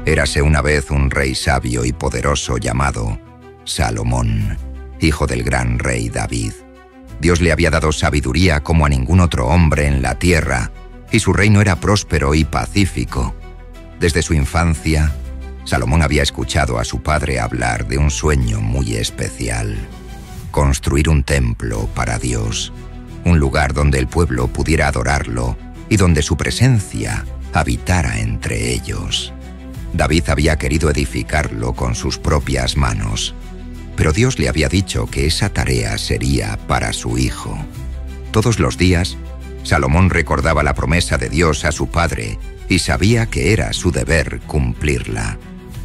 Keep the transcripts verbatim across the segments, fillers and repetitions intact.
Érase una vez un rey sabio y poderoso llamado Salomón, hijo del gran rey David. Dios le había dado sabiduría como a ningún otro hombre en la tierra, y su reino era próspero y pacífico. Desde su infancia, Salomón había escuchado a su padre hablar de un sueño muy especial: construir un templo para Dios, un lugar donde el pueblo pudiera adorarlo y donde su presencia habitara entre ellos. David había querido edificarlo con sus propias manos, pero Dios le había dicho que esa tarea sería para su hijo. Todos los días, Salomón recordaba la promesa de Dios a su padre y sabía que era su deber cumplirla.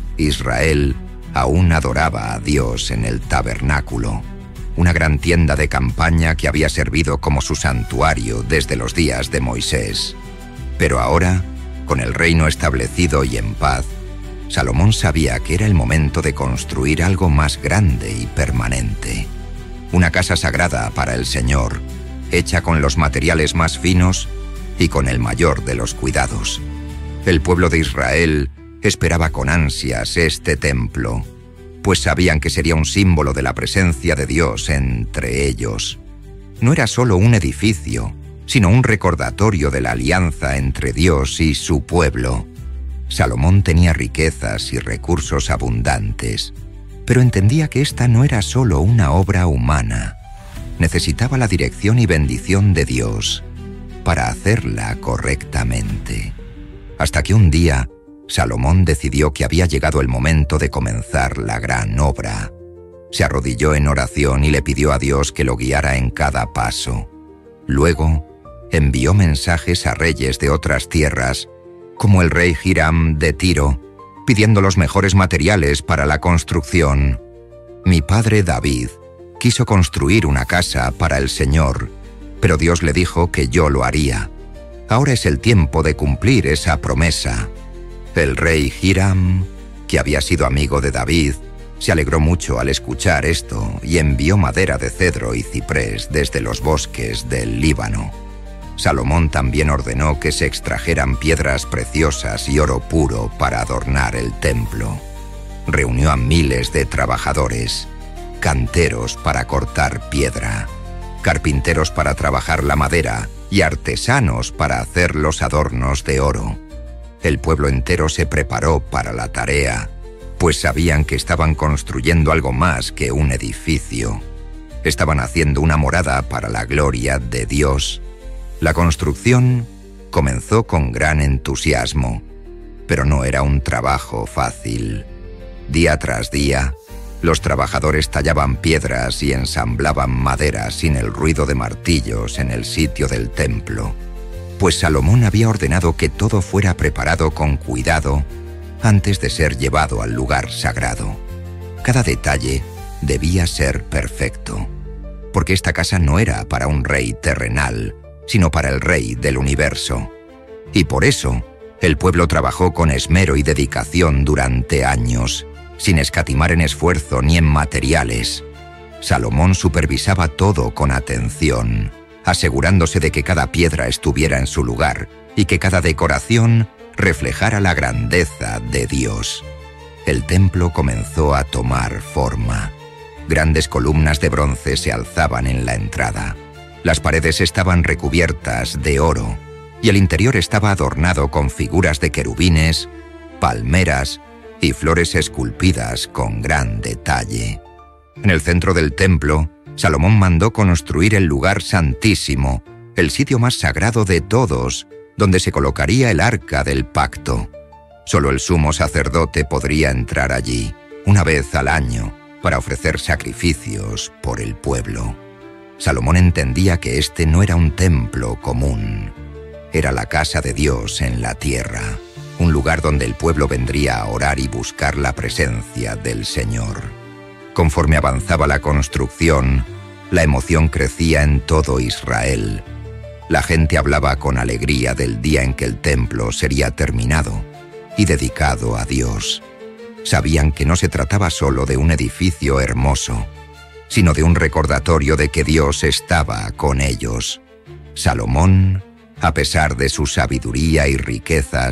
Israel aún adoraba a Dios en el tabernáculo, una gran tienda de campaña que había servido como su santuario desde los días de Moisés. Pero ahora, con el reino establecido y en paz, Salomón sabía que era el momento de construir algo más grande y permanente. Una casa sagrada para el Señor, hecha con los materiales más finos y con el mayor de los cuidados. El pueblo de Israel esperaba con ansias este templo, pues sabían que sería un símbolo de la presencia de Dios entre ellos. No era solo un edificio, sino un recordatorio de la alianza entre Dios y su pueblo. Salomón tenía riquezas y recursos abundantes, pero entendía que esta no era solo una obra humana. Necesitaba la dirección y bendición de Dios para hacerla correctamente. Hasta que un día, Salomón decidió que había llegado el momento de comenzar la gran obra. Se arrodilló en oración y le pidió a Dios que lo guiara en cada paso. Luego, envió mensajes a reyes de otras tierras, como el rey Hiram de Tiro, pidiendo los mejores materiales para la construcción. Mi padre David quiso construir una casa para el Señor, pero Dios le dijo que yo lo haría. Ahora es el tiempo de cumplir esa promesa. El rey Hiram, que había sido amigo de David, se alegró mucho al escuchar esto y envió madera de cedro y ciprés desde los bosques del Líbano. Salomón también ordenó que se extrajeran piedras preciosas y oro puro para adornar el templo. Reunió a miles de trabajadores, canteros para cortar piedra, carpinteros para trabajar la madera y artesanos para hacer los adornos de oro. El pueblo entero se preparó para la tarea, pues sabían que estaban construyendo algo más que un edificio. Estaban haciendo una morada para la gloria de Dios. La construcción comenzó con gran entusiasmo, pero no era un trabajo fácil. Día tras día, los trabajadores tallaban piedras y ensamblaban madera sin el ruido de martillos en el sitio del templo, pues Salomón había ordenado que todo fuera preparado con cuidado antes de ser llevado al lugar sagrado. Cada detalle debía ser perfecto, porque esta casa no era para un rey terrenal, sino para el Rey del universo. Y por eso, el pueblo trabajó con esmero y dedicación durante años, sin escatimar en esfuerzo ni en materiales. Salomón supervisaba todo con atención, asegurándose de que cada piedra estuviera en su lugar y que cada decoración reflejara la grandeza de Dios. El templo comenzó a tomar forma. Grandes columnas de bronce se alzaban en la entrada. Las paredes estaban recubiertas de oro y el interior estaba adornado con figuras de querubines, palmeras y flores esculpidas con gran detalle. En el centro del templo, Salomón mandó construir el lugar santísimo, el sitio más sagrado de todos, donde se colocaría el arca del pacto. Solo el sumo sacerdote podría entrar allí, una vez al año, para ofrecer sacrificios por el pueblo. Salomón entendía que este no era un templo común. Era la casa de Dios en la tierra, un lugar donde el pueblo vendría a orar y buscar la presencia del Señor. Conforme avanzaba la construcción, la emoción crecía en todo Israel. La gente hablaba con alegría del día en que el templo sería terminado y dedicado a Dios. Sabían que no se trataba solo de un edificio hermoso, sino de un recordatorio de que Dios estaba con ellos. Salomón, a pesar de su sabiduría y riquezas,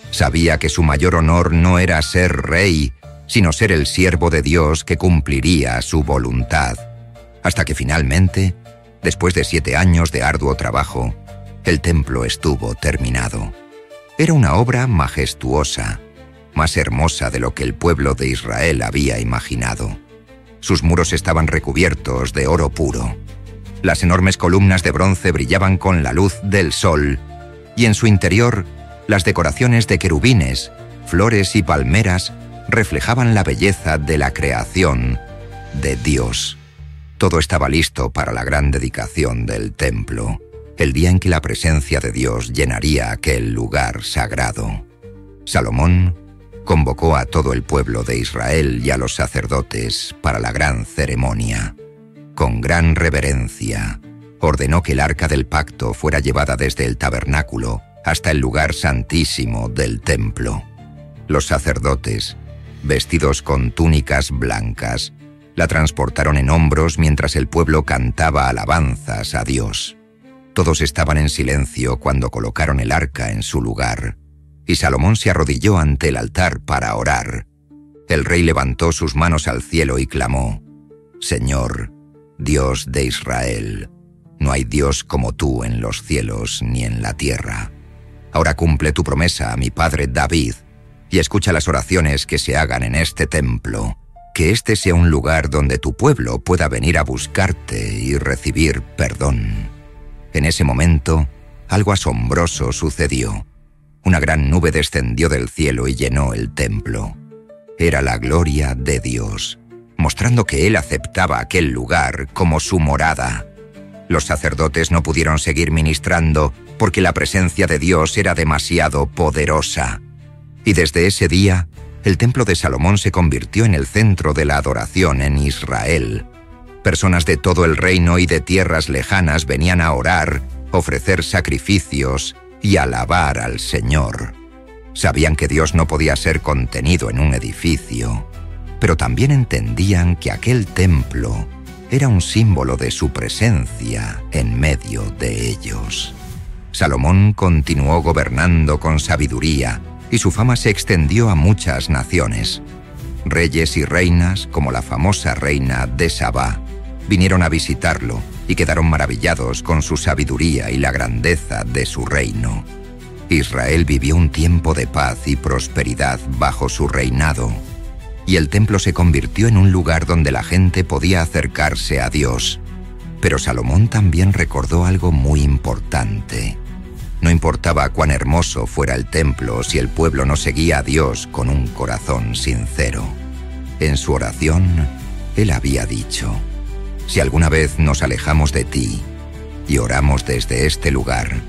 Sabía que su mayor honor no era ser rey, sino ser el siervo de Dios que cumpliría su voluntad. Hasta que finalmente, después de siete años de arduo trabajo, el templo estuvo terminado. Era una obra majestuosa, más hermosa de lo que el pueblo de Israel había imaginado. Sus muros estaban recubiertos de oro puro. Las enormes columnas de bronce brillaban con la luz del sol, y en su interior, las decoraciones de querubines, flores y palmeras reflejaban la belleza de la creación de Dios. Todo estaba listo para la gran dedicación del templo, el día en que la presencia de Dios llenaría aquel lugar sagrado. Salomón convocó a todo el pueblo de Israel y a los sacerdotes para la gran ceremonia. Con gran reverencia, ordenó que el arca del pacto fuera llevada desde el tabernáculo hasta el lugar santísimo del templo. Los sacerdotes, vestidos con túnicas blancas, la transportaron en hombros mientras el pueblo cantaba alabanzas a Dios. Todos estaban en silencio cuando colocaron el arca en su lugar, y Salomón se arrodilló ante el altar para orar. El rey levantó sus manos al cielo y clamó: «Señor, Dios de Israel, no hay Dios como tú en los cielos ni en la tierra. Ahora cumple tu promesa a mi padre David, y escucha las oraciones que se hagan en este templo, que este sea un lugar donde tu pueblo pueda venir a buscarte y recibir perdón». En ese momento, algo asombroso sucedió. Una gran nube descendió del cielo y llenó el templo. Era la gloria de Dios, mostrando que Él aceptaba aquel lugar como su morada. Los sacerdotes no pudieron seguir ministrando porque la presencia de Dios era demasiado poderosa. Y desde ese día, el templo de Salomón se convirtió en el centro de la adoración en Israel. Personas de todo el reino y de tierras lejanas venían a orar, ofrecer sacrificios y alabar al Señor. Sabían que Dios no podía ser contenido en un edificio, pero también entendían que aquel templo era un símbolo de su presencia en medio de ellos. Salomón continuó gobernando con sabiduría, y su fama se extendió a muchas naciones. Reyes y reinas, como la famosa reina de Sabá, vinieron a visitarlo y quedaron maravillados con su sabiduría y la grandeza de su reino. Israel vivió un tiempo de paz y prosperidad bajo su reinado, y el templo se convirtió en un lugar donde la gente podía acercarse a Dios. Pero Salomón también recordó algo muy importante. No importaba cuán hermoso fuera el templo si el pueblo no seguía a Dios con un corazón sincero. En su oración, él había dicho: «Si alguna vez nos alejamos de ti y oramos desde este lugar,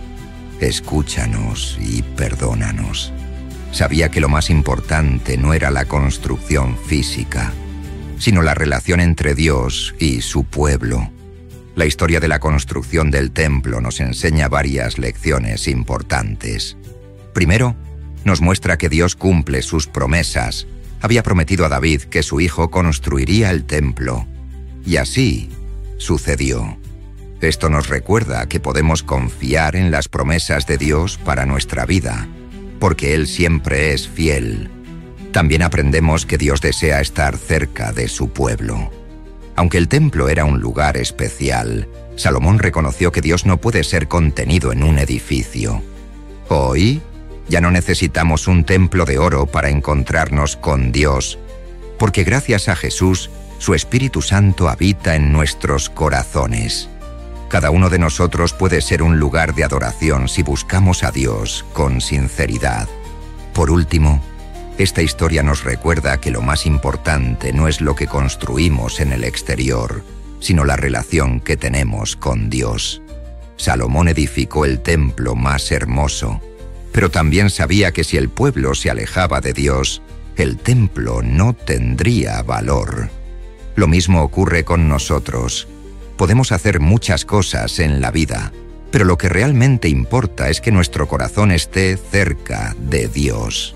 escúchanos y perdónanos». Sabía que lo más importante no era la construcción física, sino la relación entre Dios y su pueblo. La historia de la construcción del templo nos enseña varias lecciones importantes. Primero, nos muestra que Dios cumple sus promesas. Había prometido a David que su hijo construiría el templo, y así sucedió. Esto nos recuerda que podemos confiar en las promesas de Dios para nuestra vida, porque Él siempre es fiel. También aprendemos que Dios desea estar cerca de su pueblo. Aunque el templo era un lugar especial, Salomón reconoció que Dios no puede ser contenido en un edificio. Hoy, ya no necesitamos un templo de oro para encontrarnos con Dios, porque gracias a Jesús, su Espíritu Santo habita en nuestros corazones. Cada uno de nosotros puede ser un lugar de adoración si buscamos a Dios con sinceridad. Por último, esta historia nos recuerda que lo más importante no es lo que construimos en el exterior, sino la relación que tenemos con Dios. Salomón edificó el templo más hermoso, pero también sabía que si el pueblo se alejaba de Dios, el templo no tendría valor. Lo mismo ocurre con nosotros. Podemos hacer muchas cosas en la vida, pero lo que realmente importa es que nuestro corazón esté cerca de Dios.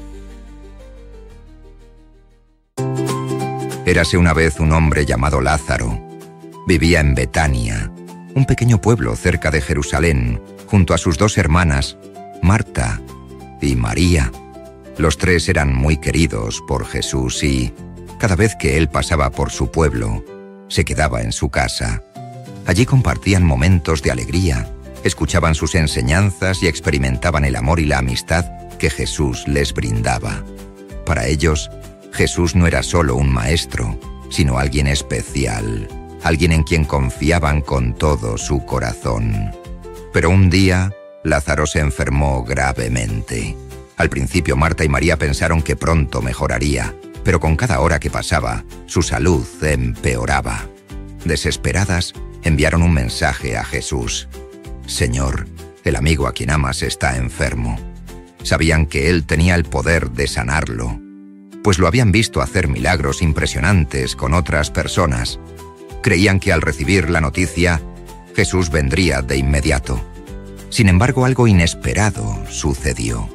Érase una vez un hombre llamado Lázaro. Vivía en Betania, un pequeño pueblo cerca de Jerusalén, junto a sus dos hermanas, Marta y María. Los tres eran muy queridos por Jesús y, cada vez que él pasaba por su pueblo, se quedaba en su casa. Allí compartían momentos de alegría, escuchaban sus enseñanzas y experimentaban el amor y la amistad que Jesús les brindaba. Para ellos, Jesús no era solo un maestro, sino alguien especial, alguien en quien confiaban con todo su corazón. Pero un día, Lázaro se enfermó gravemente. Al principio Marta y María pensaron que pronto mejoraría, pero con cada hora que pasaba, su salud empeoraba. Desesperadas, enviaron un mensaje a Jesús. «Señor, el amigo a quien amas está enfermo». Sabían que él tenía el poder de sanarlo, pues lo habían visto hacer milagros impresionantes con otras personas. Creían que al recibir la noticia, Jesús vendría de inmediato. Sin embargo, algo inesperado sucedió.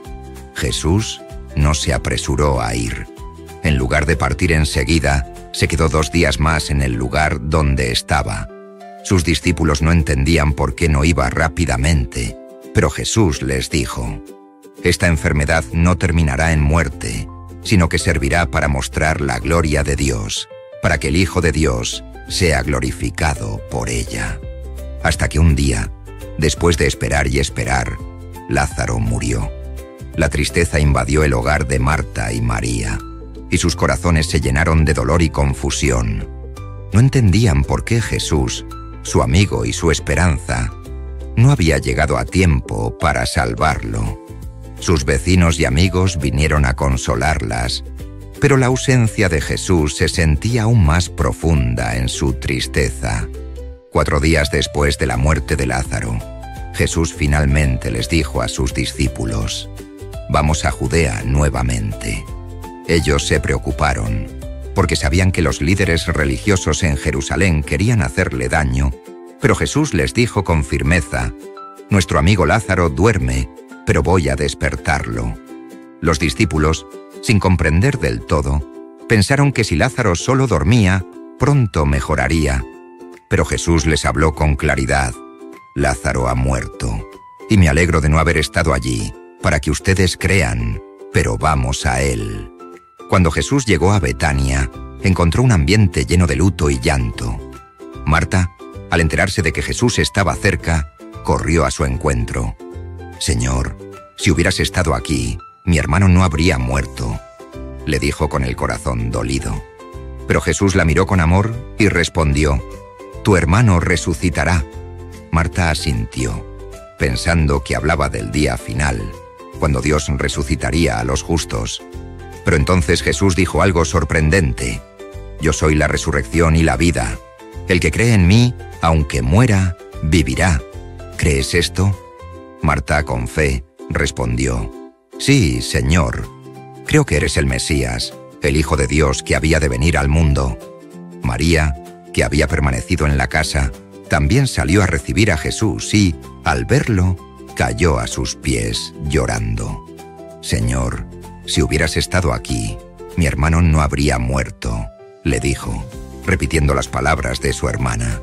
Jesús no se apresuró a ir. En lugar de partir enseguida, se quedó dos días más en el lugar donde estaba. Sus discípulos no entendían por qué no iba rápidamente, pero Jesús les dijo: «Esta enfermedad no terminará en muerte, sino que servirá para mostrar la gloria de Dios, para que el Hijo de Dios sea glorificado por ella». Hasta que un día, después de esperar y esperar, Lázaro murió. La tristeza invadió el hogar de Marta y María, y sus corazones se llenaron de dolor y confusión. No entendían por qué Jesús, su amigo y su esperanza, no había llegado a tiempo para salvarlo. Sus vecinos y amigos vinieron a consolarlas, pero la ausencia de Jesús se sentía aún más profunda en su tristeza. Cuatro días después de la muerte de Lázaro, Jesús finalmente les dijo a sus discípulos: «Vamos a Judea nuevamente». Ellos se preocuparon, porque sabían que los líderes religiosos en Jerusalén querían hacerle daño, pero Jesús les dijo con firmeza: «Nuestro amigo Lázaro duerme, pero voy a despertarlo». Los discípulos, sin comprender del todo, pensaron que si Lázaro solo dormía, pronto mejoraría. Pero Jesús les habló con claridad: «Lázaro ha muerto, y me alegro de no haber estado allí, para que ustedes crean, pero vamos a él». Cuando Jesús llegó a Betania, encontró un ambiente lleno de luto y llanto. Marta, al enterarse de que Jesús estaba cerca, corrió a su encuentro. «Señor, si hubieras estado aquí, mi hermano no habría muerto», le dijo con el corazón dolido. Pero Jesús la miró con amor y respondió: «Tu hermano resucitará». Marta asintió, pensando que hablaba del día final, cuando Dios resucitaría a los justos. Pero entonces Jesús dijo algo sorprendente: «Yo soy la resurrección y la vida. El que cree en mí, aunque muera, vivirá». ¿Crees esto? Marta, con fe, respondió: «Sí, Señor. Creo que eres el Mesías, el Hijo de Dios que había de venir al mundo». María, que había permanecido en la casa, también salió a recibir a Jesús y, al verlo, cayó a sus pies llorando. «Señor, si hubieras estado aquí, mi hermano no habría muerto», le dijo, repitiendo las palabras de su hermana.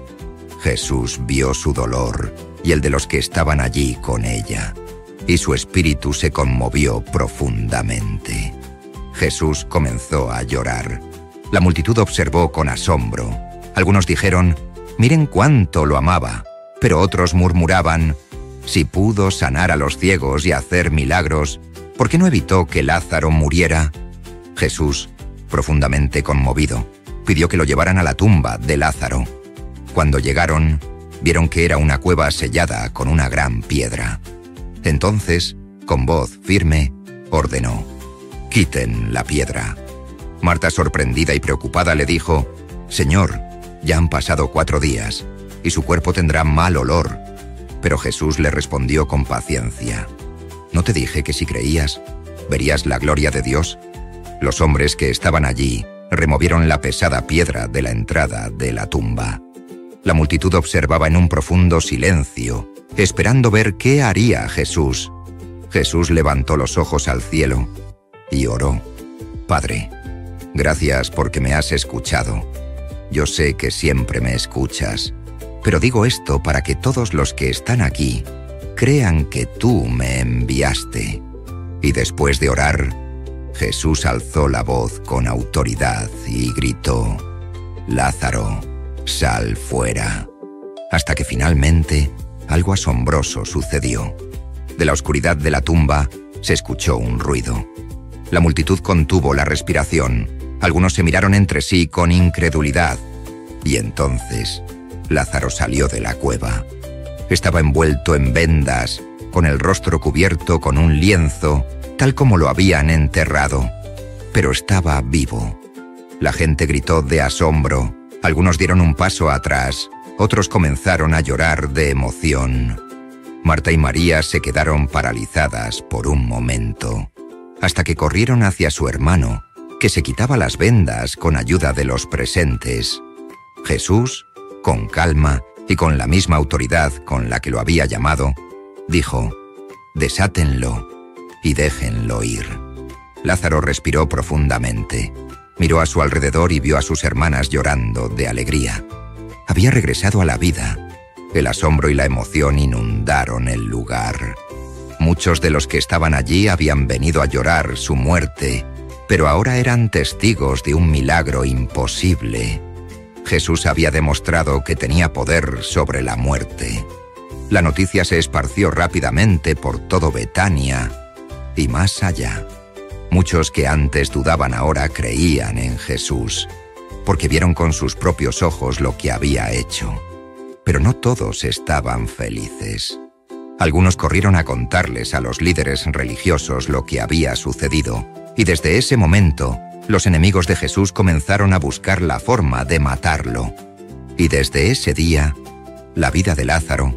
Jesús vio su dolor y el de los que estaban allí con ella, y su espíritu se conmovió profundamente. Jesús comenzó a llorar. La multitud observó con asombro. Algunos dijeron: «Miren cuánto lo amaba», pero otros murmuraban: «Si pudo sanar a los ciegos y hacer milagros, ¿por qué no evitó que Lázaro muriera?». Jesús, profundamente conmovido, pidió que lo llevaran a la tumba de Lázaro. Cuando llegaron, vieron que era una cueva sellada con una gran piedra. Entonces, con voz firme, ordenó: «Quiten la piedra». Marta, sorprendida y preocupada, le dijo: «Señor, ya han pasado cuatro días, y su cuerpo tendrá mal olor». Pero Jesús le respondió con paciencia: «¿No te dije que si creías, verías la gloria de Dios?». Los hombres que estaban allí removieron la pesada piedra de la entrada de la tumba. La multitud observaba en un profundo silencio, esperando ver qué haría Jesús. Jesús levantó los ojos al cielo y oró: «Padre, gracias porque me has escuchado. Yo sé que siempre me escuchas, pero digo esto para que todos los que están aquí crean que tú me enviaste». Y después de orar, Jesús alzó la voz con autoridad y gritó: «Lázaro, sal fuera», hasta que finalmente algo asombroso sucedió. De la oscuridad de la tumba se escuchó un ruido. La multitud contuvo la respiración. Algunos se miraron entre sí con incredulidad. Y entonces Lázaro salió de la cueva. Estaba envuelto en vendas, con el rostro cubierto con un lienzo, tal como lo habían enterrado. Pero estaba vivo. La gente gritó de asombro. Algunos dieron un paso atrás. Otros comenzaron a llorar de emoción. Marta y María se quedaron paralizadas por un momento, hasta que corrieron hacia su hermano, que se quitaba las vendas con ayuda de los presentes. Jesús, con calma y con la misma autoridad con la que lo había llamado, dijo: «Desátenlo y déjenlo ir». Lázaro respiró profundamente. Miró a su alrededor y vio a sus hermanas llorando de alegría. Había regresado a la vida. El asombro y la emoción inundaron el lugar. Muchos de los que estaban allí habían venido a llorar su muerte, pero ahora eran testigos de un milagro imposible. Jesús había demostrado que tenía poder sobre la muerte. La noticia se esparció rápidamente por todo Betania y más allá. Muchos que antes dudaban ahora creían en Jesús, porque vieron con sus propios ojos lo que había hecho. Pero no todos estaban felices. Algunos corrieron a contarles a los líderes religiosos lo que había sucedido, y desde ese momento, los enemigos de Jesús comenzaron a buscar la forma de matarlo. Y desde ese día, la vida de Lázaro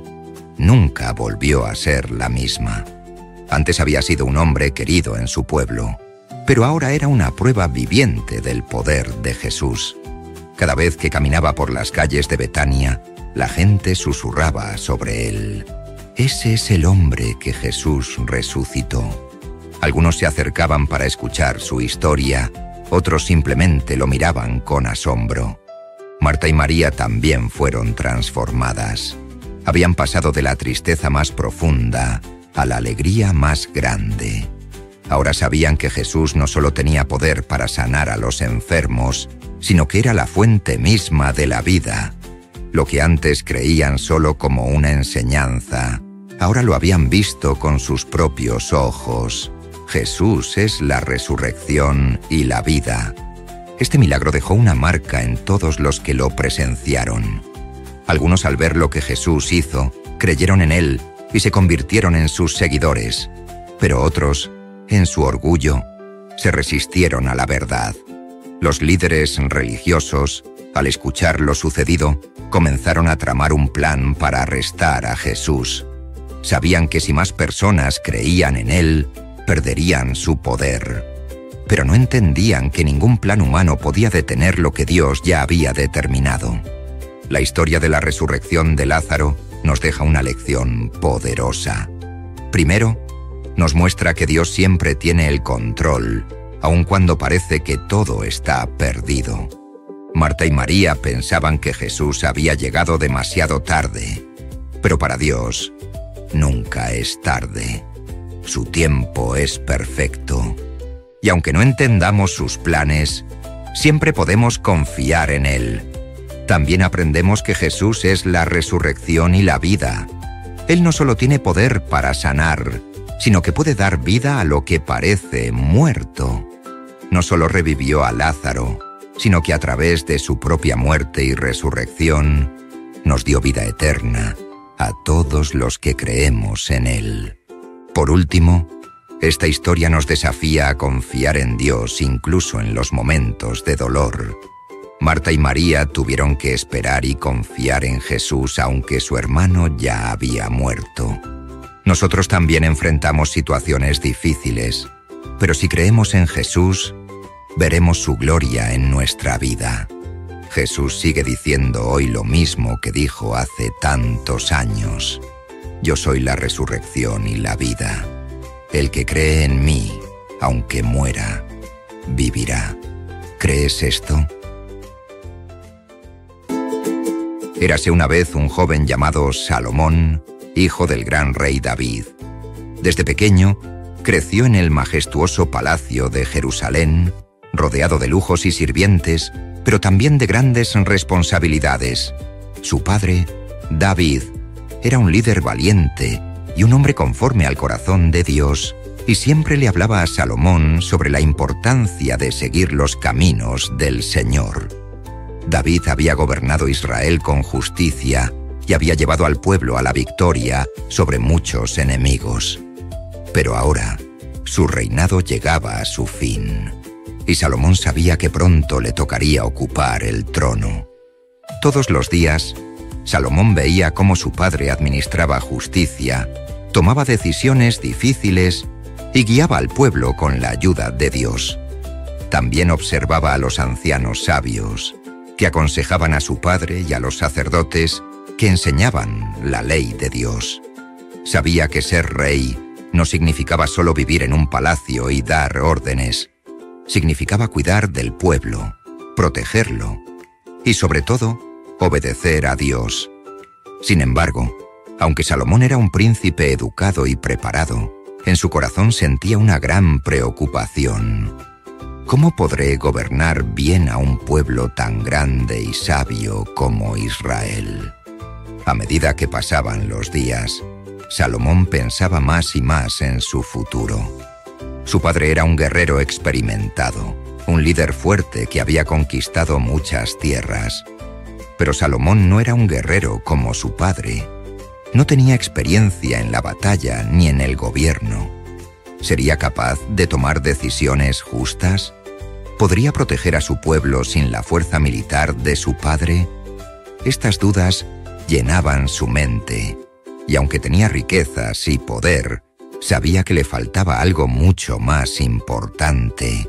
nunca volvió a ser la misma. Antes había sido un hombre querido en su pueblo, pero ahora era una prueba viviente del poder de Jesús. Cada vez que caminaba por las calles de Betania, la gente susurraba sobre él: «Ese es el hombre que Jesús resucitó». Algunos se acercaban para escuchar su historia, otros simplemente lo miraban con asombro. Marta y María también fueron transformadas. Habían pasado de la tristeza más profunda a la alegría más grande. Ahora sabían que Jesús no solo tenía poder para sanar a los enfermos, sino que era la fuente misma de la vida. Lo que antes creían solo como una enseñanza, ahora lo habían visto con sus propios ojos. Jesús es la resurrección y la vida. Este milagro dejó una marca en todos los que lo presenciaron. Algunos, al ver lo que Jesús hizo, creyeron en él y se convirtieron en sus seguidores. Pero otros, en su orgullo, se resistieron a la verdad. Los líderes religiosos, al escuchar lo sucedido, comenzaron a tramar un plan para arrestar a Jesús. Sabían que si más personas creían en él, perderían su poder. Pero no entendían que ningún plan humano podía detener lo que Dios ya había determinado. La historia de la resurrección de Lázaro nos deja una lección poderosa. Primero, nos muestra que Dios siempre tiene el control, aun cuando parece que todo está perdido. Marta y María pensaban que Jesús había llegado demasiado tarde, pero para Dios nunca es tarde. Su tiempo es perfecto. Y aunque no entendamos sus planes, siempre podemos confiar en Él. También aprendemos que Jesús es la resurrección y la vida. Él no solo tiene poder para sanar, sino que puede dar vida a lo que parece muerto. No solo revivió a Lázaro, sino que a través de su propia muerte y resurrección, nos dio vida eterna a todos los que creemos en Él. Por último, esta historia nos desafía a confiar en Dios incluso en los momentos de dolor. Marta y María tuvieron que esperar y confiar en Jesús aunque su hermano ya había muerto. Nosotros también enfrentamos situaciones difíciles, pero si creemos en Jesús, veremos su gloria en nuestra vida. Jesús sigue diciendo hoy lo mismo que dijo hace tantos años. Yo soy la resurrección y la vida. El que cree en mí, aunque muera, vivirá. ¿Crees esto? Érase una vez un joven llamado Salomón, hijo del gran rey David. Desde pequeño, Creció en el majestuoso palacio de Jerusalén, rodeado de lujos y sirvientes, pero también de grandes responsabilidades. Su padre, David, era un líder valiente y un hombre conforme al corazón de Dios, y siempre le hablaba a Salomón sobre la importancia de seguir los caminos del Señor. David había gobernado Israel con justicia y había llevado al pueblo a la victoria sobre muchos enemigos. Pero ahora, su reinado llegaba a su fin, y Salomón sabía que pronto le tocaría ocupar el trono. Todos los días, Salomón veía cómo su padre administraba justicia, tomaba decisiones difíciles y guiaba al pueblo con la ayuda de Dios. También observaba a los ancianos sabios, que aconsejaban a su padre, y a los sacerdotes, que enseñaban la ley de Dios. Sabía que ser rey no significaba solo vivir en un palacio y dar órdenes. Significaba cuidar del pueblo, protegerlo y, sobre todo, obedecer a Dios. Sin embargo, aunque Salomón era un príncipe educado y preparado, en su corazón sentía una gran preocupación. ¿Cómo podré gobernar bien a un pueblo tan grande y sabio como Israel? A medida que pasaban los días, Salomón pensaba más y más en su futuro. Su padre era un guerrero experimentado, un líder fuerte que había conquistado muchas tierras. Pero Salomón no era un guerrero como su padre. No tenía experiencia en la batalla ni en el gobierno. ¿Sería capaz de tomar decisiones justas? ¿Podría proteger a su pueblo sin la fuerza militar de su padre? Estas dudas llenaban su mente, y aunque tenía riquezas y poder, sabía que le faltaba algo mucho más importante: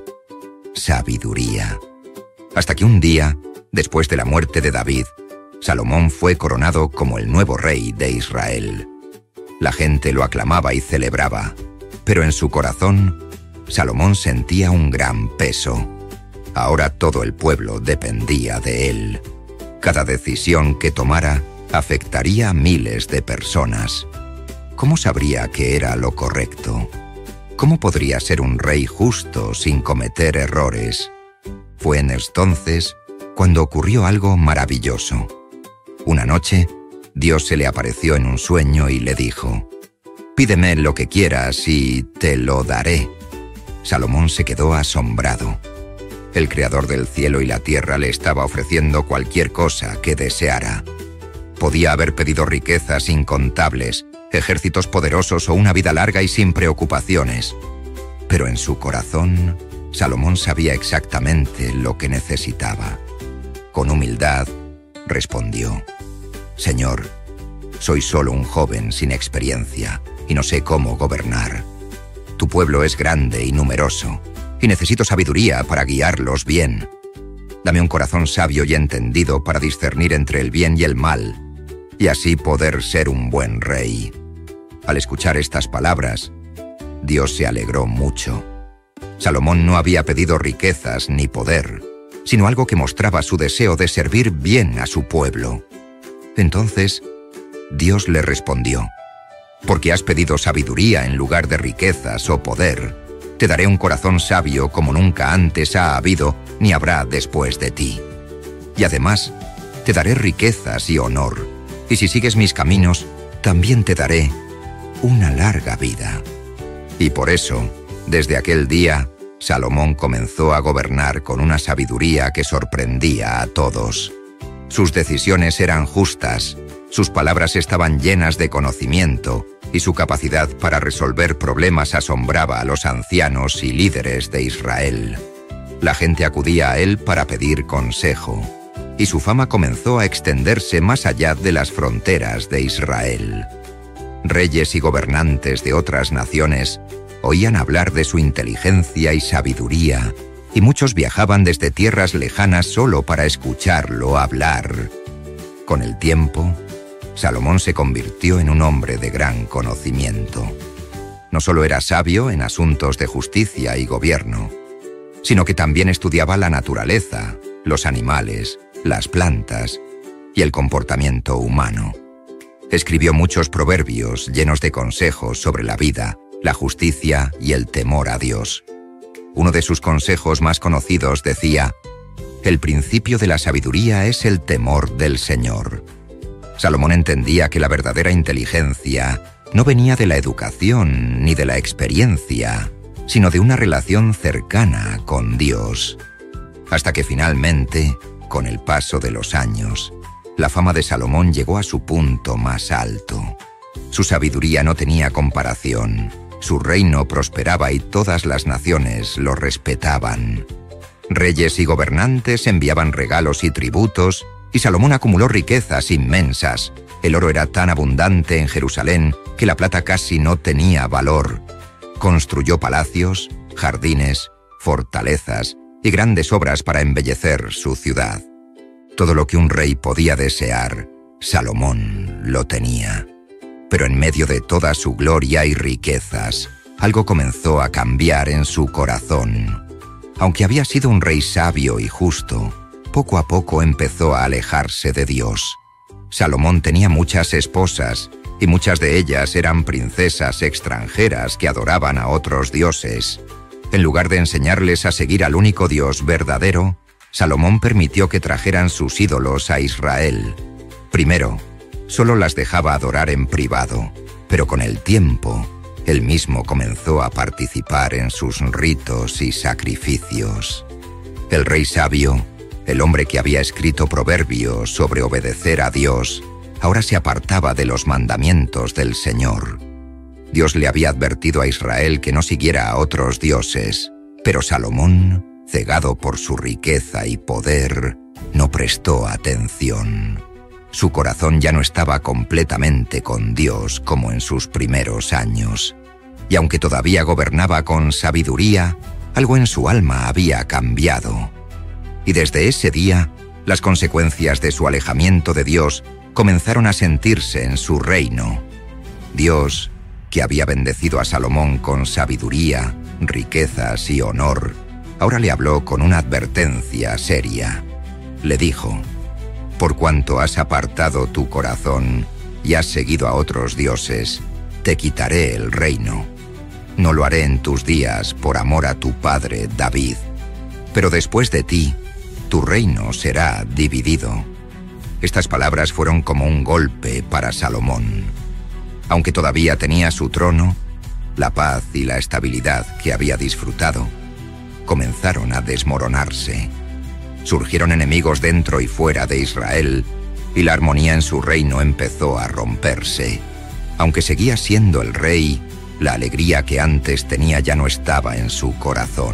sabiduría. Hasta que un día, después de la muerte de David, Salomón fue coronado como el nuevo rey de Israel. La gente lo aclamaba y celebraba, pero en su corazón, Salomón sentía un gran peso. Ahora todo el pueblo dependía de él. Cada decisión que tomara afectaría a miles de personas. ¿Cómo sabría qué era lo correcto? ¿Cómo podría ser un rey justo sin cometer errores? Fue entonces cuando ocurrió algo maravilloso. Una noche, Dios se le apareció en un sueño y le dijo: «Pídeme lo que quieras y te lo daré». Salomón se quedó asombrado. El Creador del cielo y la tierra le estaba ofreciendo cualquier cosa que deseara. Podía haber pedido riquezas incontables, ejércitos poderosos o una vida larga y sin preocupaciones. Pero en su corazón, Salomón sabía exactamente lo que necesitaba. Con humildad, respondió: «Señor, soy solo un joven sin experiencia y no sé cómo gobernar. Tu pueblo es grande y numeroso, y necesito sabiduría para guiarlos bien. Dame un corazón sabio y entendido para discernir entre el bien y el mal, y así poder ser un buen rey». Al escuchar estas palabras, Dios se alegró mucho. Salomón no había pedido riquezas ni poder, sino algo que mostraba su deseo de servir bien a su pueblo. Entonces, Dios le respondió: «Porque has pedido sabiduría en lugar de riquezas o poder, te daré un corazón sabio como nunca antes ha habido ni habrá después de ti. Y además, te daré riquezas y honor, y si sigues mis caminos, también te daré una larga vida». Y por eso, desde aquel día, Salomón comenzó a gobernar con una sabiduría que sorprendía a todos. Sus decisiones eran justas, sus palabras estaban llenas de conocimiento, y su capacidad para resolver problemas asombraba a los ancianos y líderes de Israel. La gente acudía a él para pedir consejo, y su fama comenzó a extenderse más allá de las fronteras de Israel. Reyes y gobernantes de otras naciones oían hablar de su inteligencia y sabiduría, y muchos viajaban desde tierras lejanas solo para escucharlo hablar. Con el tiempo, Salomón se convirtió en un hombre de gran conocimiento. No solo era sabio en asuntos de justicia y gobierno, sino que también estudiaba la naturaleza, los animales, las plantas y el comportamiento humano. Escribió muchos proverbios llenos de consejos sobre la vida, la justicia y el temor a Dios. Uno de sus consejos más conocidos decía: «El principio de la sabiduría es el temor del Señor». Salomón entendía que la verdadera inteligencia no venía de la educación ni de la experiencia, sino de una relación cercana con Dios. Hasta que finalmente, con el paso de los años, la fama de Salomón llegó a su punto más alto. Su sabiduría no tenía comparación, su reino prosperaba y todas las naciones lo respetaban. Reyes y gobernantes enviaban regalos y tributos, y Salomón acumuló riquezas inmensas. El oro era tan abundante en Jerusalén que la plata casi no tenía valor. Construyó palacios, jardines, fortalezas y grandes obras para embellecer su ciudad. Todo lo que un rey podía desear, Salomón lo tenía. Pero en medio de toda su gloria y riquezas, algo comenzó a cambiar en su corazón. Aunque había sido un rey sabio y justo, poco a poco empezó a alejarse de Dios. Salomón tenía muchas esposas, y muchas de ellas eran princesas extranjeras que adoraban a otros dioses. En lugar de enseñarles a seguir al único Dios verdadero, Salomón permitió que trajeran sus ídolos a Israel. Primero, solo las dejaba adorar en privado, pero con el tiempo, él mismo comenzó a participar en sus ritos y sacrificios. El rey sabio, el hombre que había escrito proverbios sobre obedecer a Dios, ahora se apartaba de los mandamientos del Señor. Dios le había advertido a Israel que no siguiera a otros dioses, pero Salomón, cegado por su riqueza y poder, no prestó atención. Su corazón ya no estaba completamente con Dios como en sus primeros años, y aunque todavía gobernaba con sabiduría, algo en su alma había cambiado. Y desde ese día, las consecuencias de su alejamiento de Dios comenzaron a sentirse en su reino. Dios, que había bendecido a Salomón con sabiduría, riquezas y honor, ahora le habló con una advertencia seria. Le dijo: «Por cuanto has apartado tu corazón y has seguido a otros dioses, te quitaré el reino. No lo haré en tus días por amor a tu padre David, pero después de ti, tu reino será dividido». Estas palabras fueron como un golpe para Salomón. Aunque todavía tenía su trono, la paz y la estabilidad que había disfrutado comenzaron a desmoronarse. Surgieron enemigos dentro y fuera de Israel, y la armonía en su reino empezó a romperse. Aunque seguía siendo el rey, la alegría que antes tenía ya no estaba en su corazón.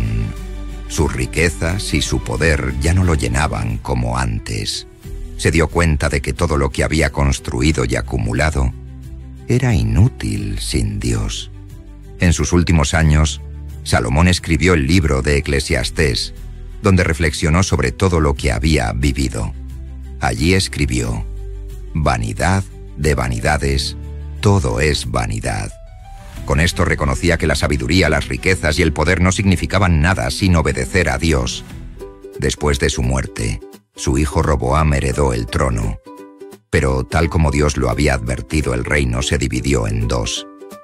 Sus riquezas y su poder ya no lo llenaban como antes. Se dio cuenta de que todo lo que había construido y acumulado era inútil sin Dios. En sus últimos años, Salomón escribió el libro de Eclesiastés, donde reflexionó sobre todo lo que había vivido. Allí escribió: «Vanidad de vanidades, todo es vanidad». Con esto reconocía que la sabiduría, las riquezas y el poder no significaban nada sin obedecer a Dios. Después de su muerte, su hijo Roboam heredó el trono. Pero tal como Dios lo había advertido, el reino se dividió en dos: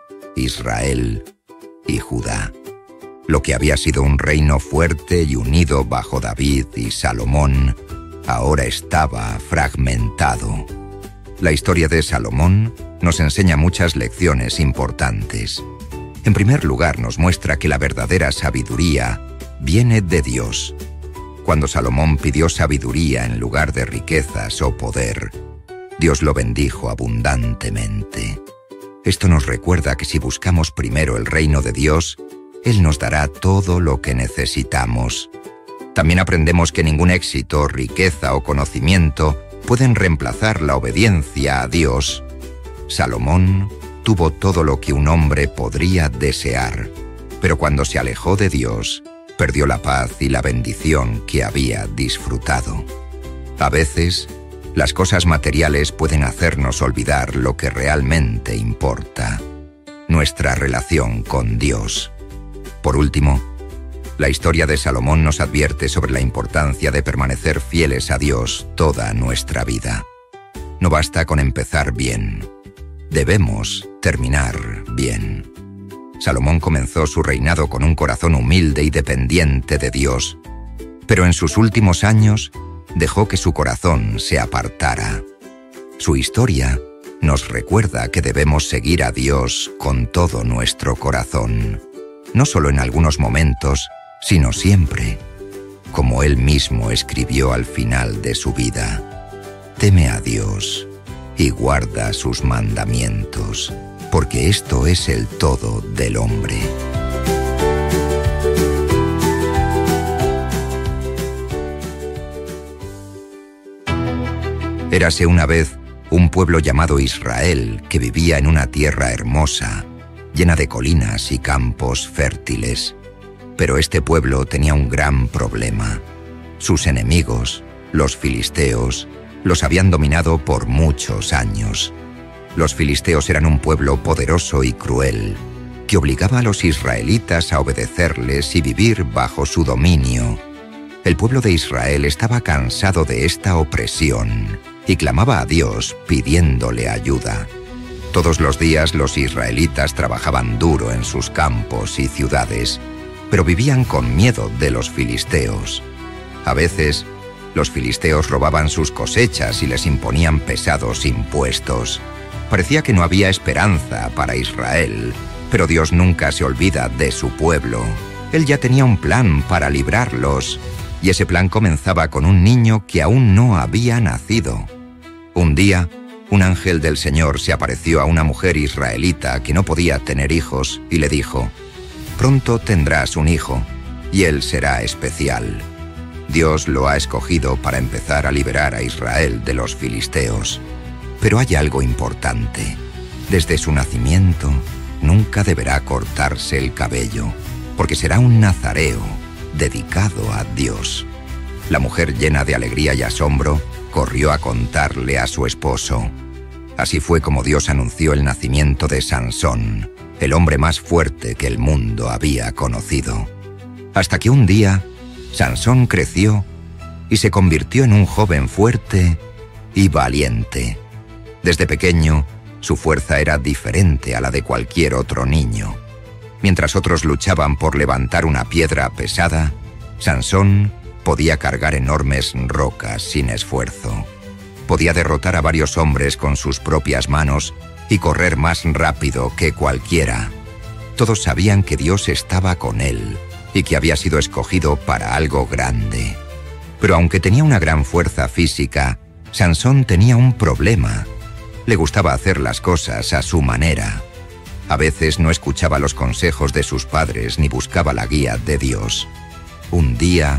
Israel y Judá. Lo que había sido un reino fuerte y unido bajo David y Salomón, ahora estaba fragmentado. La historia de Salomón nos enseña muchas lecciones importantes. En primer lugar, nos muestra que la verdadera sabiduría viene de Dios. Cuando Salomón pidió sabiduría en lugar de riquezas o poder, Dios lo bendijo abundantemente. Esto nos recuerda que si buscamos primero el reino de Dios, Él nos dará todo lo que necesitamos. También aprendemos que ningún éxito, riqueza o conocimiento pueden reemplazar la obediencia a Dios. Salomón tuvo todo lo que un hombre podría desear, pero cuando se alejó de Dios, perdió la paz y la bendición que había disfrutado. A veces, las cosas materiales pueden hacernos olvidar lo que realmente importa: nuestra relación con Dios. Por último, la historia de Salomón nos advierte sobre la importancia de permanecer fieles a Dios toda nuestra vida. No basta con empezar bien, debemos terminar bien. Salomón comenzó su reinado con un corazón humilde y dependiente de Dios, pero en sus últimos años dejó que su corazón se apartara. Su historia nos recuerda que debemos seguir a Dios con todo nuestro corazón, no solo en algunos momentos, sino siempre, como él mismo escribió al final de su vida: teme a Dios y guarda sus mandamientos, porque esto es el todo del hombre. Érase una vez un pueblo llamado Israel que vivía en una tierra hermosa, llena de colinas y campos fértiles. Pero este pueblo tenía un gran problema. Sus enemigos, los filisteos, los habían dominado por muchos años. Los filisteos eran un pueblo poderoso y cruel, que obligaba a los israelitas a obedecerles y vivir bajo su dominio. El pueblo de Israel estaba cansado de esta opresión y clamaba a Dios pidiéndole ayuda. Todos los días los israelitas trabajaban duro en sus campos y ciudades, pero vivían con miedo de los filisteos. A veces, los filisteos robaban sus cosechas y les imponían pesados impuestos. Parecía que no había esperanza para Israel, pero Dios nunca se olvida de su pueblo. Él ya tenía un plan para librarlos, y ese plan comenzaba con un niño que aún no había nacido. Un día, un ángel del Señor se apareció a una mujer israelita que no podía tener hijos y le dijo: «Pronto tendrás un hijo, y él será especial. Dios lo ha escogido para empezar a liberar a Israel de los filisteos. Pero hay algo importante. Desde su nacimiento, nunca deberá cortarse el cabello, porque será un nazareo dedicado a Dios». La mujer, llena de alegría y asombro, corrió a contarle a su esposo. Así fue como Dios anunció el nacimiento de Sansón, el hombre más fuerte que el mundo había conocido. Hasta que un día, Sansón creció y se convirtió en un joven fuerte y valiente. Desde pequeño, su fuerza era diferente a la de cualquier otro niño. Mientras otros luchaban por levantar una piedra pesada, Sansón podía cargar enormes rocas sin esfuerzo. Podía derrotar a varios hombres con sus propias manos y correr más rápido que cualquiera. Todos sabían que Dios estaba con él y que había sido escogido para algo grande. Pero aunque tenía una gran fuerza física, Sansón tenía un problema. Le gustaba hacer las cosas a su manera. A veces no escuchaba los consejos de sus padres ni buscaba la guía de Dios. Un día,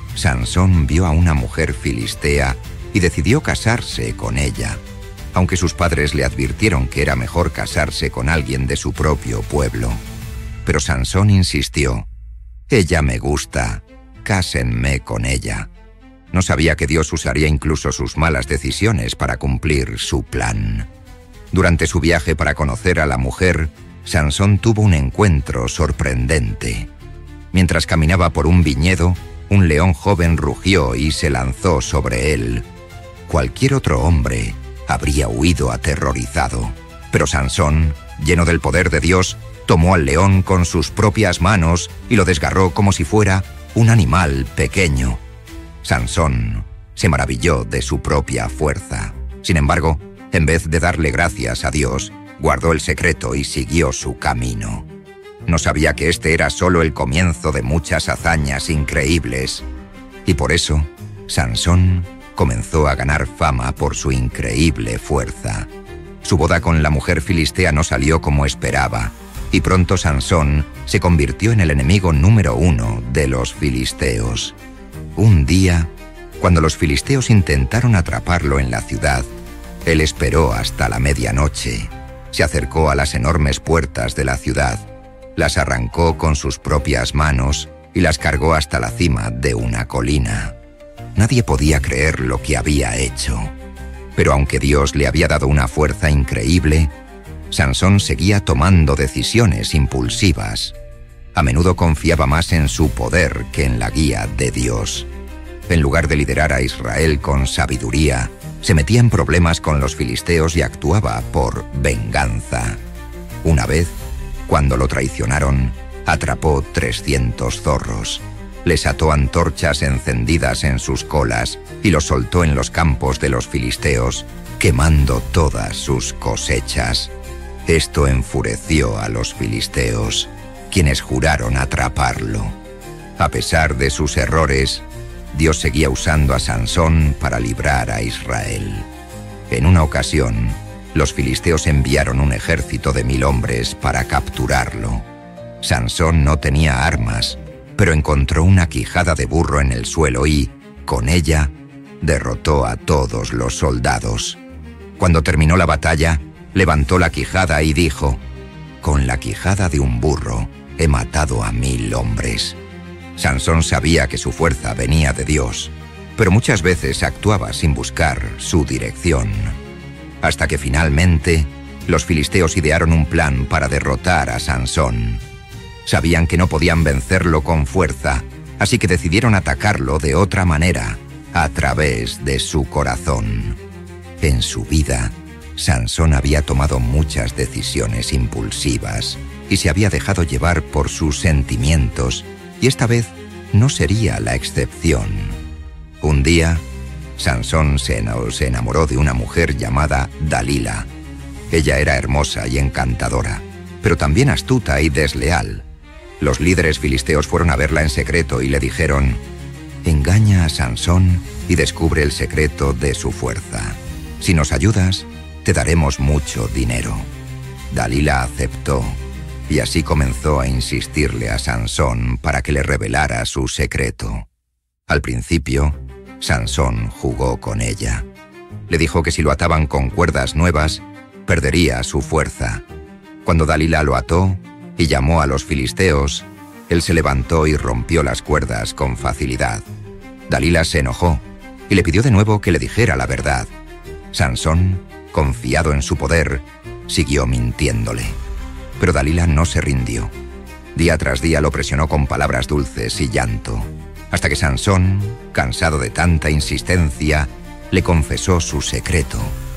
Sansón vio a una mujer filistea y decidió casarse con ella, aunque sus padres le advirtieron que era mejor casarse con alguien de su propio pueblo. Pero Sansón insistió: «Ella me gusta, cásenme con ella». No sabía que Dios usaría incluso sus malas decisiones para cumplir su plan. Durante su viaje para conocer a la mujer, Sansón tuvo un encuentro sorprendente. Mientras caminaba por un viñedo, un león joven rugió y se lanzó sobre él. Cualquier otro hombre habría huido aterrorizado, pero Sansón, lleno del poder de Dios, tomó al león con sus propias manos y lo desgarró como si fuera un animal pequeño. Sansón se maravilló de su propia fuerza. Sin embargo, en vez de darle gracias a Dios, guardó el secreto y siguió su camino. No sabía que este era solo el comienzo de muchas hazañas increíbles. Y por eso, Sansón comenzó a ganar fama por su increíble fuerza. Su boda con la mujer filistea no salió como esperaba, y pronto Sansón se convirtió en el enemigo número uno de los filisteos. Un día, cuando los filisteos intentaron atraparlo en la ciudad, él esperó hasta la medianoche. Se acercó a las enormes puertas de la ciudad, las arrancó con sus propias manos y las cargó hasta la cima de una colina. Nadie podía creer lo que había hecho. Pero aunque Dios le había dado una fuerza increíble, Sansón seguía tomando decisiones impulsivas. A menudo confiaba más en su poder que en la guía de Dios. En lugar de liderar a Israel con sabiduría, se metía en problemas con los filisteos y actuaba por venganza. Una vez, Cuando lo traicionaron, atrapó trescientos zorros, les ató antorchas encendidas en sus colas y los soltó en los campos de los filisteos, quemando todas sus cosechas. Esto enfureció a los filisteos, quienes juraron atraparlo. A pesar de sus errores, Dios seguía usando a Sansón para librar a Israel. En una ocasión, los filisteos enviaron un ejército de mil hombres para capturarlo. Sansón no tenía armas, pero encontró una quijada de burro en el suelo y, con ella, derrotó a todos los soldados. Cuando terminó la batalla, levantó la quijada y dijo: «Con la quijada de un burro he matado a mil hombres». Sansón sabía que su fuerza venía de Dios, pero muchas veces actuaba sin buscar su dirección. Hasta que finalmente, los filisteos idearon un plan para derrotar a Sansón. Sabían que no podían vencerlo con fuerza, así que decidieron atacarlo de otra manera, a través de su corazón. En su vida, Sansón había tomado muchas decisiones impulsivas y se había dejado llevar por sus sentimientos, y esta vez no sería la excepción. Un día, Sansón se enamoró de una mujer llamada Dalila. Ella era hermosa y encantadora, pero también astuta y desleal. Los líderes filisteos fueron a verla en secreto y le dijeron: «Engaña a Sansón y descubre el secreto de su fuerza. Si nos ayudas, te daremos mucho dinero». Dalila aceptó, y así comenzó a insistirle a Sansón para que le revelara su secreto. Al principio, Sansón jugó con ella. Le dijo que si lo ataban con cuerdas nuevas, perdería su fuerza. Cuando Dalila lo ató y llamó a los filisteos, él se levantó y rompió las cuerdas con facilidad. Dalila se enojó y le pidió de nuevo que le dijera la verdad. Sansón, confiado en su poder, siguió mintiéndole. Pero Dalila no se rindió. Día tras día lo presionó con palabras dulces y llanto, hasta que Sansón, cansado de tanta insistencia, le confesó su secreto.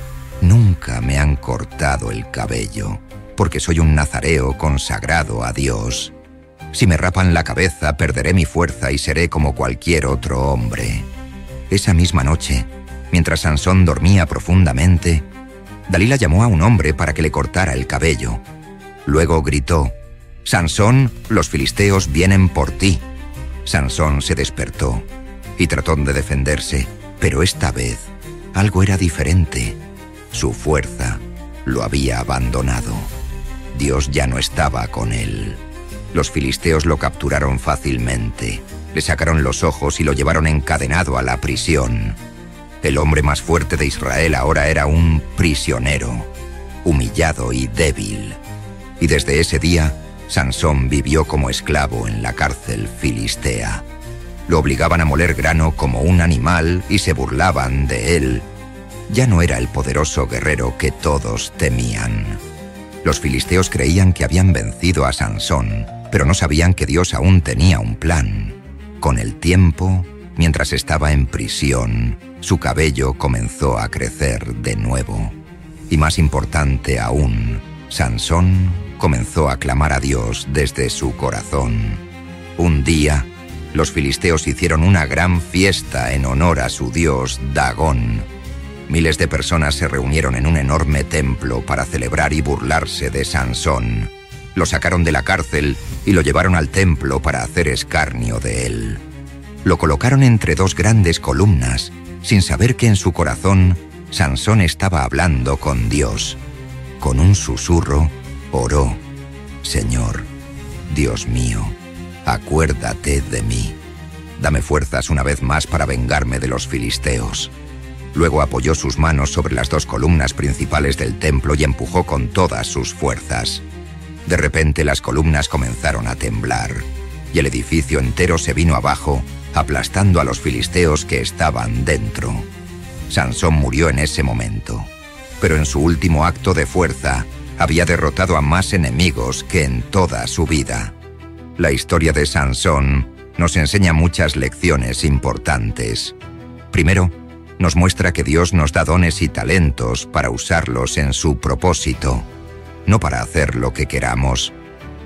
«Nunca me han cortado el cabello, porque soy un nazareo consagrado a Dios. Si me rapan la cabeza, perderé mi fuerza y seré como cualquier otro hombre». Esa misma noche, mientras Sansón dormía profundamente, Dalila llamó a un hombre para que le cortara el cabello. Luego gritó: «Sansón, los filisteos vienen por ti». Sansón se despertó y trató de defenderse, pero esta vez algo era diferente. Su fuerza lo había abandonado. Dios ya no estaba con él. Los filisteos lo capturaron fácilmente, le sacaron los ojos y lo llevaron encadenado a la prisión. El hombre más fuerte de Israel ahora era un prisionero, humillado y débil. Y desde ese día, Sansón vivió como esclavo en la cárcel filistea. Lo obligaban a moler grano como un animal y se burlaban de él. Ya no era el poderoso guerrero que todos temían. Los filisteos creían que habían vencido a Sansón, pero no sabían que Dios aún tenía un plan. Con el tiempo, mientras estaba en prisión, su cabello comenzó a crecer de nuevo. Y más importante aún, Sansón comenzó a clamar a Dios desde su corazón. Un día, los filisteos hicieron una gran fiesta en honor a su dios Dagón. Miles de personas se reunieron en un enorme templo para celebrar y burlarse de Sansón. Lo sacaron de la cárcel y lo llevaron al templo para hacer escarnio de él. Lo colocaron entre dos grandes columnas, sin saber que en su corazón Sansón estaba hablando con Dios. Con un susurro, oró: «Señor, Dios mío, acuérdate de mí. Dame fuerzas una vez más para vengarme de los filisteos». Luego apoyó sus manos sobre las dos columnas principales del templo y empujó con todas sus fuerzas. De repente las columnas comenzaron a temblar, y el edificio entero se vino abajo, aplastando a los filisteos que estaban dentro. Sansón murió en ese momento, pero en su último acto de fuerza, había derrotado a más enemigos que en toda su vida. La historia de Sansón nos enseña muchas lecciones importantes. Primero, nos muestra que Dios nos da dones y talentos para usarlos en su propósito, no para hacer lo que queramos,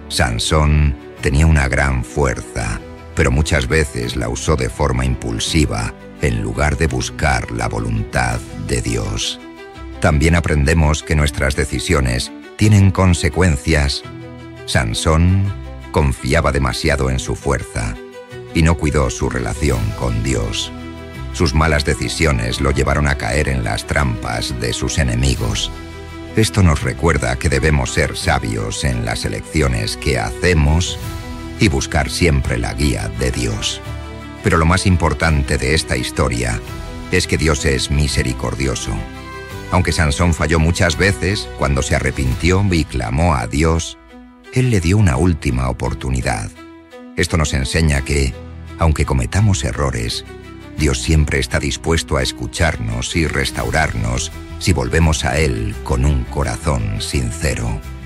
Sansón tenía una gran fuerza, pero muchas veces la usó de forma impulsiva en lugar de buscar la voluntad de Dios. También aprendemos que nuestras decisiones tienen consecuencias. Sansón confiaba demasiado en su fuerza y no cuidó su relación con Dios. Sus malas decisiones lo llevaron a caer en las trampas de sus enemigos. Esto nos recuerda que debemos ser sabios en las elecciones que hacemos y buscar siempre la guía de Dios. Pero lo más importante de esta historia es que Dios es misericordioso. Aunque Sansón falló muchas veces, cuando se arrepintió y clamó a Dios, Él le dio una última oportunidad. Esto nos enseña que, aunque cometamos errores, Dios siempre está dispuesto a escucharnos y restaurarnos si volvemos a Él con un corazón sincero.